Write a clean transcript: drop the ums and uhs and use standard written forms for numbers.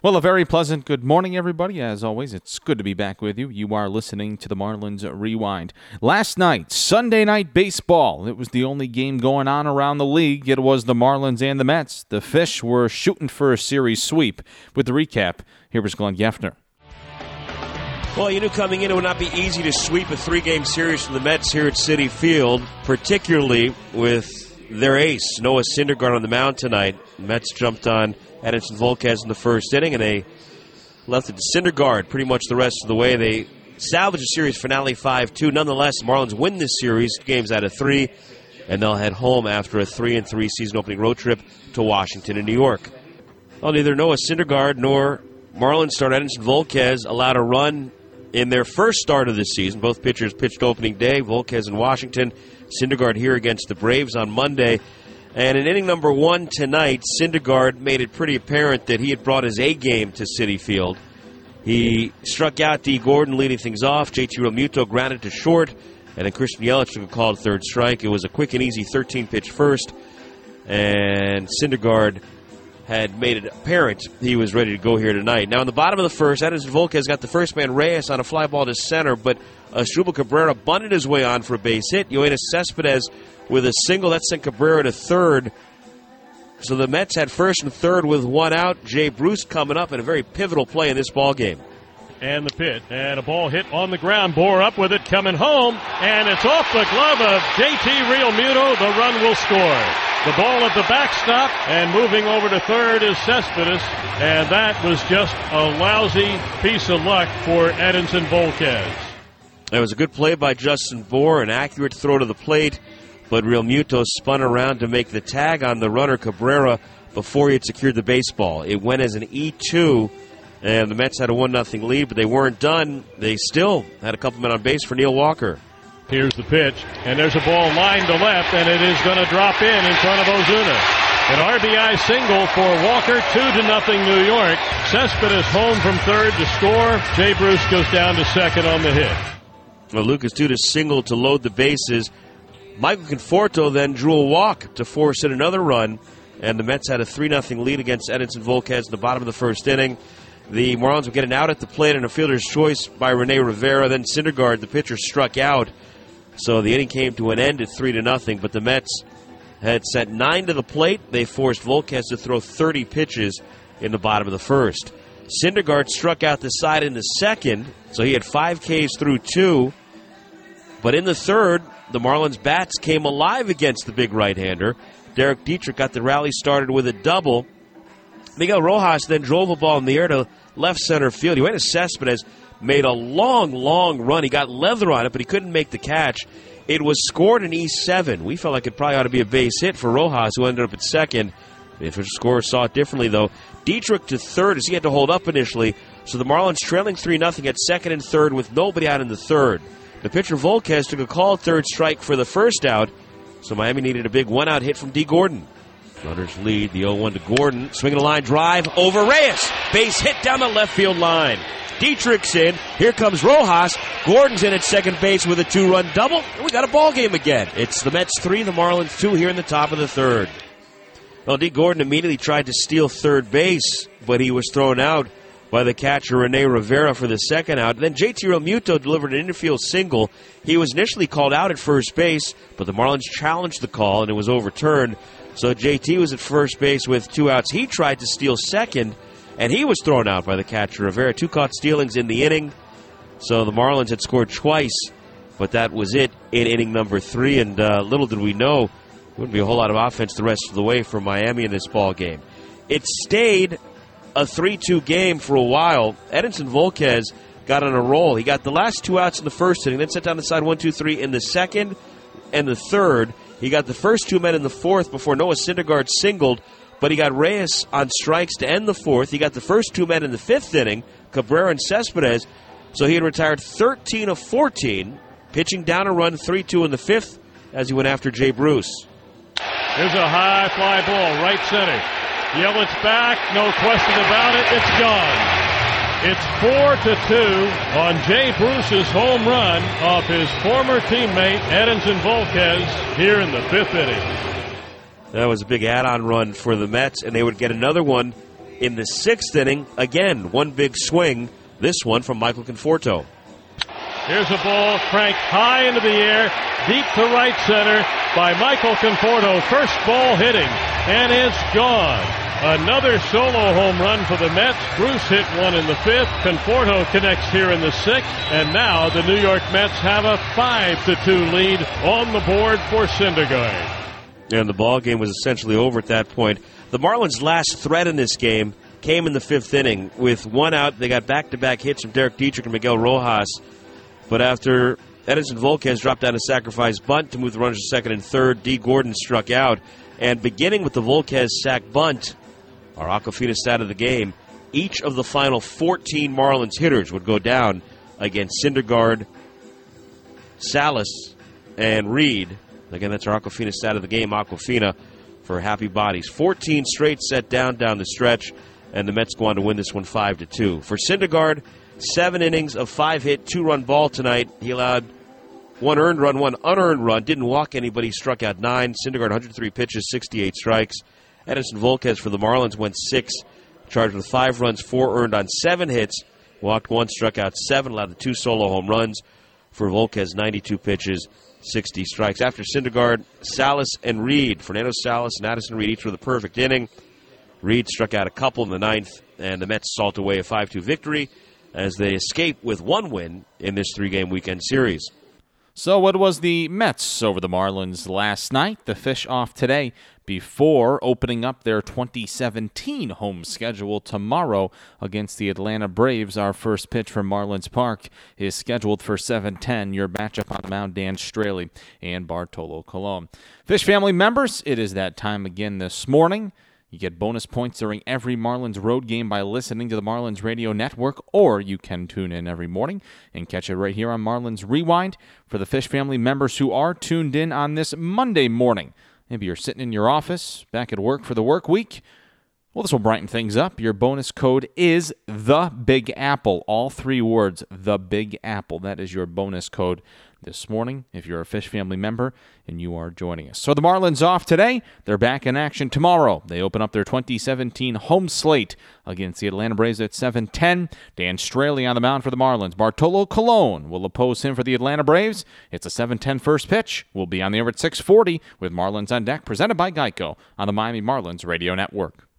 Well, a very pleasant good morning, everybody. As always, it's good to be back with you. You are listening to the Marlins Rewind. Last night, Sunday Night Baseball. It was the only game going on around the league. It was the Marlins and the Mets. The Fish were shooting for a series sweep. With the recap, here was Glenn Geffner. Well, you knew coming in it would not be easy to sweep a three-game series from the Mets here at Citi Field, particularly with their ace, Noah Syndergaard, on the mound tonight. The Mets jumped on Edinson Volquez in the first inning, and they left it to Syndergaard pretty much the rest of the way. They salvaged the series finale 5-2. Nonetheless, the Marlins win this series, 2 games out of 3, and they'll head home after a 3-3 season-opening road trip to Washington and New York. Well, neither Noah Syndergaard nor Marlins starter Edinson Volquez allowed a run in their first start of the season. Both pitchers pitched opening day, Volquez in Washington, Syndergaard here against the Braves on Monday. And in inning number 1 tonight, Syndergaard made it pretty apparent that he had brought his A game to Citi Field. He struck out Dee Gordon leading things off. JT Realmuto grounded to short, and then Christian Yelich took a called third strike. It was a quick and easy 13-pitch first, and Syndergaard had made it apparent he was ready to go here tonight. Now, in the bottom of the first, Edinson Volquez got the first man, Reyes, on a fly ball to center, but Asdrubal Cabrera bunted his way on for a base hit. Yoenis Cespedes with a single. That sent Cabrera to third. So the Mets had first and third with one out. Jay Bruce coming up in a very pivotal play in this ballgame. And the pitch, and a ball hit on the ground. Bohr up with it, coming home, and it's off the glove of JT Realmuto. The run will score. The ball at the backstop, and moving over to third is Cespedes, and that was just a lousy piece of luck for Edinson Volquez. That was a good play by Justin Bohr, an accurate throw to the plate, but Realmuto spun around to make the tag on the runner Cabrera before he had secured the baseball. It went as an E2, and the Mets had a 1-0 lead, but they weren't done. They still had a couple men on base for Neil Walker. Here's the pitch, and there's a ball lined to left, and it is going to drop in front of Ozuna. An RBI single for Walker, 2-0 New York. Cespedes home from third to score. Jay Bruce goes down to second on the hit. Well, Lucas Duda singled to load the bases. Michael Conforto then drew a walk to force in another run, and the Mets had a 3-0 lead against Edinson Volquez in the bottom of the first inning. The Marlins would get an out at the plate and a fielder's choice by Rene Rivera. Then Syndergaard, the pitcher, struck out. So the inning came to an end at 3-0, but the Mets had sent 9 to the plate. They forced Volquez to throw 30 pitches in the bottom of the first. Syndergaard struck out the side in the second, so he had 5 Ks through 2. But in the third, the Marlins' bats came alive against the big right-hander. Derek Dietrich got the rally started with a double. Miguel Rojas then drove a ball in the air to left center field. He went to Cespedes, made a long run. He got leather on it, but he couldn't make the catch. It was scored in E7. We felt like it probably ought to be a base hit for Rojas, who ended up at second. The official scorer saw it differently, though. Dietrich to third, as he had to hold up initially. So the Marlins trailing 3-0 at second and third with nobody out in the third. The pitcher Volquez took a called third strike for the first out, so Miami needed a big one-out hit from Dee Gordon. Runners lead the 0-1 to Gordon. Swinging a line drive over Reyes. Base hit down the left field line. Dietrich's in. Here comes Rojas. Gordon's in at second base with a 2-run double. And we got a ball game again. It's the Mets 3, the Marlins 2 here in the top of the third. Well, Dee Gordon immediately tried to steal third base, but he was thrown out by the catcher Rene Rivera for the second out. Then JT Realmuto delivered an infield single. He was initially called out at first base, but the Marlins challenged the call, and it was overturned. So JT was at first base with 2 outs. He tried to steal second, and he was thrown out by the catcher Rivera. 2 caught stealings in the inning. So the Marlins had scored twice, but that was it in inning number 3. And little did we know, there wouldn't be a whole lot of offense the rest of the way for Miami in this ball game. It stayed a 3-2 game for a while. Edinson Volquez got on a roll. He got the last 2 outs in the first inning, then set down the side 1-2-3 in the second and the third. He got the first 2 men in the fourth before Noah Syndergaard singled, but he got Reyes on strikes to end the fourth. He got the first 2 men in the fifth inning, Cabrera and Cespedes, so he had retired 13 of 14, pitching down a run 3-2 in the fifth as he went after Jay Bruce. Here's a high fly ball, right center. Yelich back, no question about it, it's gone. It's 4-2 on Jay Bruce's home run off his former teammate Edinson Volquez here in the 5th inning. That was a big add-on run for the Mets, and they would get another one In the 6th inning, again, one big swing, this one from Michael Conforto. Here's a ball cranked high into the air, deep to right center by Michael Conforto. First ball hitting, and it's gone. Another solo home run for the Mets. Bruce hit one in the 5th. Conforto connects here in the 6th. And now the New York Mets have a 5-2 lead on the board for Syndergaard. And the ball game was essentially over at that point. The Marlins' last threat in this game came in the 5th inning. With one out, they got back-to-back hits from Derek Dietrich and Miguel Rojas. But after Edinson Volquez dropped down a sacrifice bunt to move the runners to second and third, D. Gordon struck out. And beginning with the Volquez sac bunt, our Aquafina stat of the game, each of the final 14 Marlins hitters would go down against Syndergaard, Salas, and Reed. Again, that's our Aquafina stat of the game, Aquafina, for happy bodies. 14 straight set down the stretch, and the Mets go on to win this one 5-2. For Syndergaard, 7 innings of 5-hit, 2-run ball tonight. He allowed 1 earned run, 1 unearned run, didn't walk anybody, struck out 9. Syndergaard, 103 pitches, 68 strikes. Edinson Volquez for the Marlins went 6, charged with 5 runs, 4 earned on 7 hits, walked 1, struck out 7, allowed the 2 solo home runs. For Volquez, 92 pitches, 60 strikes. After Syndergaard, Salas and Reed, Fernando Salas and Addison Reed, each with a perfect inning. Reed struck out a couple in the 9th, and the Mets salt away a 5-2 victory as they escape with 1 win in this 3-game weekend series. So what was the Mets over the Marlins last night? The Fish off today before opening up their 2017 home schedule tomorrow against the Atlanta Braves. Our first pitch from Marlins Park is scheduled for 7:10. Your matchup on the mound, Dan Straley and Bartolo Colon. Fish family members, it is that time again this morning. You get bonus points during every Marlins road game by listening to the Marlins Radio Network, or you can tune in every morning and catch it right here on Marlins Rewind. For the Fish family members who are tuned in on this Monday morning, maybe you're sitting in your office, back at work for the work week. Well, this will brighten things up. Your bonus code is The Big Apple. All 3 words, The Big Apple. That is your bonus code this morning if you're a Fish family member and you are joining us. So the Marlins off today. They're back in action tomorrow. They open up their 2017 home slate against the Atlanta Braves at 7:10. Dan Straley on the mound for the Marlins. Bartolo Colon will oppose him for the Atlanta Braves. It's a 7:10 first pitch. We'll be on the air at 6:40 with Marlins on Deck, presented by Geico on the Miami Marlins Radio Network.